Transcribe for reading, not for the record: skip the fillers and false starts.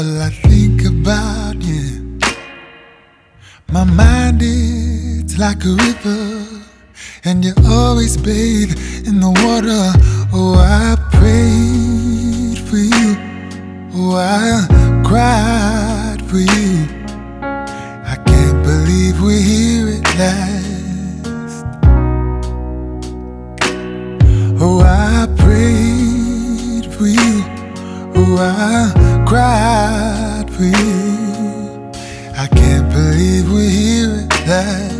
All I think about you, my mind is like a river, and you always bathe in the water. Oh, I prayed for you. Oh, I cried for you. I can't believe we're here at last. Oh, I prayed for you. Oh, I cried for you. I can't believe we're here at last.